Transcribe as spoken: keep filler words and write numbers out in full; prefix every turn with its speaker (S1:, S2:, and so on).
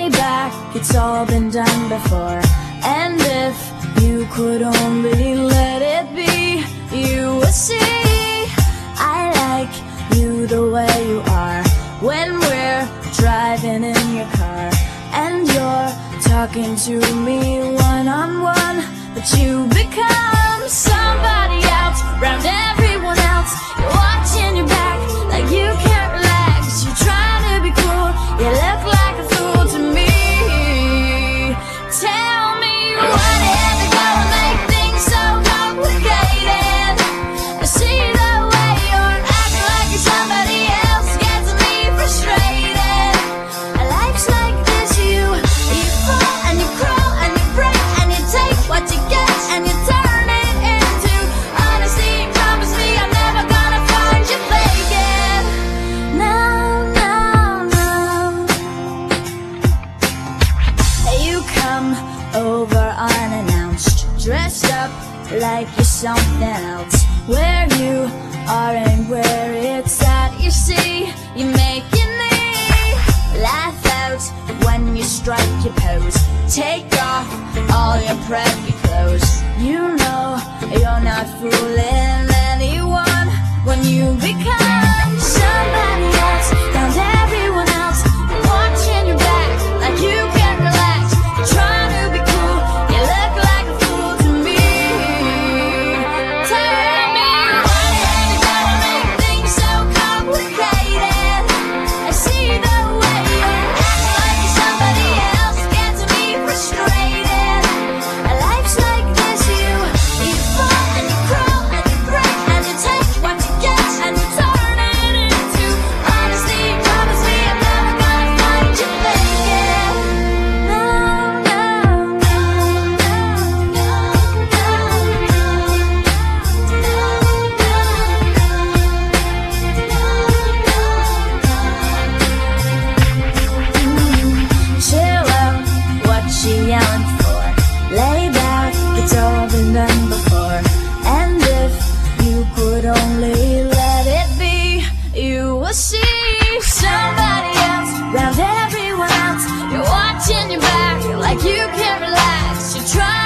S1: lay back, it's all been done before. And if you could only let it be, you would see I like you the way you are. When we're driving in your car and you're talking to me one-on-one, but you become somebody else round everyone else. You're watching your back like you can't relax. You're trying to be cool, you look like a fool to me. Tell me what is it gonna make things so complicated? I see the way you're acting like you're somebody else gets me frustrated. Life's like this, you you fall and you crawl and you break and you take what you get and you turn it into honesty. Promise me I'm never gonna find you faking. No, no, no. You come over unannounced, dressed up like you're something else. Where you are and where it's at, you see, you make your knee laugh out when you strike your pose. Take off all your preppy clothes. You know you're not fooling anyone when you become somebody else round everyone else. You're watching your back like you can't relax. You're trying to be cool, you look like a fool to me. Tell me what is it gonna make things so complicated? I see the way you're acting like you're somebody else gets me frustrated. Life's like this, you you fall and you crawl and you break and you take what you get and you turn it into honesty. Promise me I'm never gonna find you faking. No, no, no, no, chill out, what you yelling for? Lay back, it's all been done before. And if you could only let it be, you will see somebody else round everyone else. You're watching your back like you can't relax. You're trying